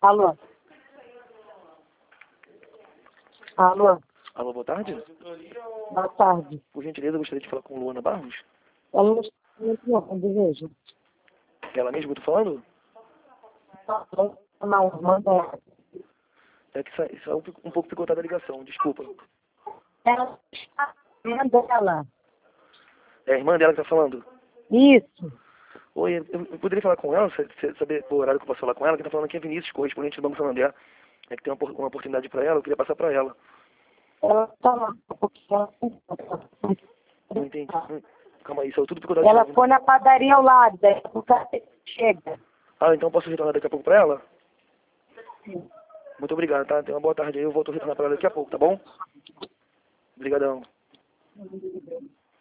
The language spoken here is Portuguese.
Alô? Alô? Alô, boa tarde. Boa tarde. Por gentileza, eu gostaria de falar com Luana Barros. Ela não está muito bom, desejo. Ela mesma que eu tô falando? Não, manda. É que isso é um pouco picotada a ligação, desculpa. Ela está irmã dela. É a irmã dela que tá falando? Isso. Oi, eu poderia falar com ela, saber o horário que eu posso falar com ela? Quem tá falando aqui é Vinícius, correspondente do Banco Santander. É que tem uma oportunidade pra ela, eu queria passar pra ela. Ela está lá, porque ela Não entendi. Calma aí, saiu tudo picotado de ela novo. foi na padaria ao lado, daí o cara chega. Ah, então posso retornar daqui a pouco pra ela? Muito obrigado, tá? Tenha uma boa tarde aí, eu volto a retornar pra ela daqui a pouco, tá bom? Obrigadão.